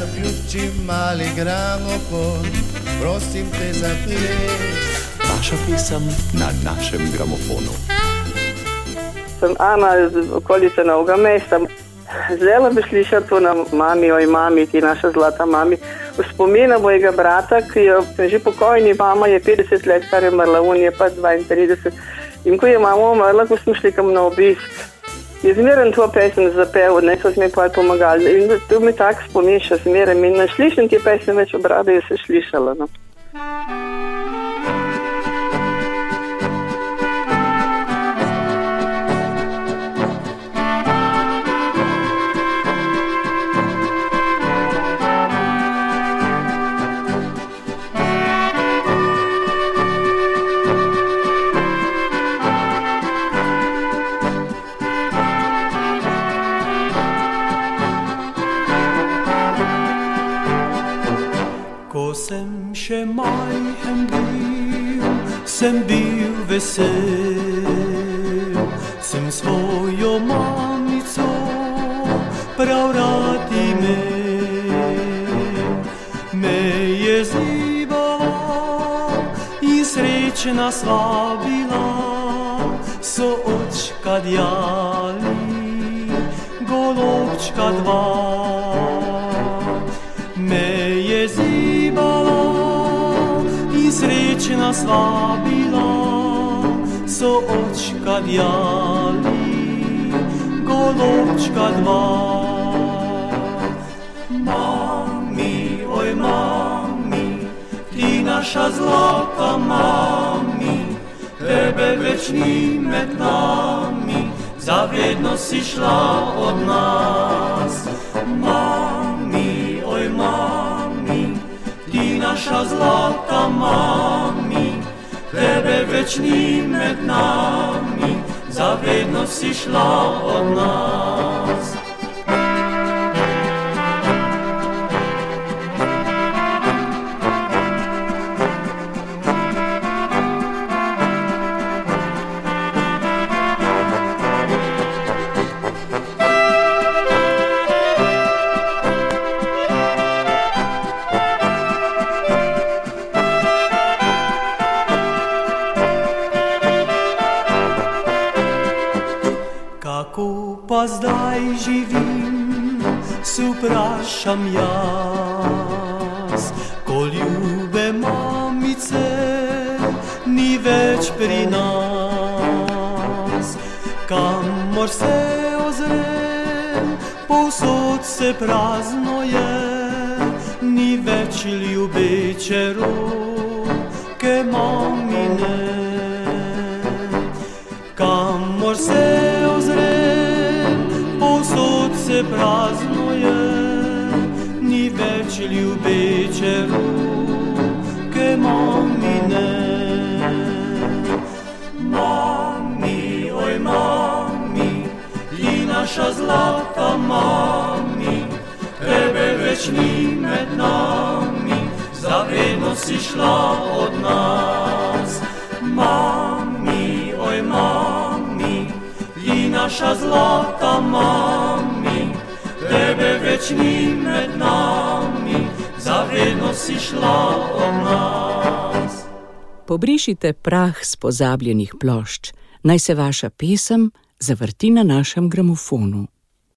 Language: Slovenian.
Zaključi mali gramofon, prosim te zaključi. Vaša pesem na našem gramofonu. Sem Ana iz okolice Novega mesta. Želela bi slišati to na mami, oj mami, ti naša zlata mami. V spominu mojega brata, ki je že pokojni, mama je 50 let, kar je umrla, on je pa 32. In ko je mama umrla, ko smo šli kam na obisk, je zmeren to pesem zapel, ne so mi pa pomagali. In to mi tak spomin še zmeren. In ne slišim te pesme več v bradu, je se slišala. No. Ko sem še majhen bil, sem bil vesel, sem svojo mamico prav rad imel. Me je zibala in srečna sva bila, so očka djali, golobčka dva. Me je zibala in srečna sva bila, so očka djali, golobčka dva. Mami, oj mami, ti naša zlata mami, tebe več ni med nami, zavedno si šla od nas. Mami, oj mami, ti naša zlata mami, tebe več ni med nami, zavedno si šla od nas. Kako pa zdaj živim, se vprašam jaz, ko ljube mamice ni več pri nas. Kamor se ozrem, povsod se prazno je, ni več ljubeče roke mamine. Kamor se ozrem, povsod se prazno je, ni več ljubeče roke mamine. Mami, oj mami, ti naša zlata mami, tebe več ni med nami, zavedno si šla od nas. Mami, oj mami, ti naša zlata mami, tebe več ni med nami, zavedno si šla od nas. Pobrišite prah s pozabljenih plošč, naj se vaša pesem zavrti na našem gramofonu.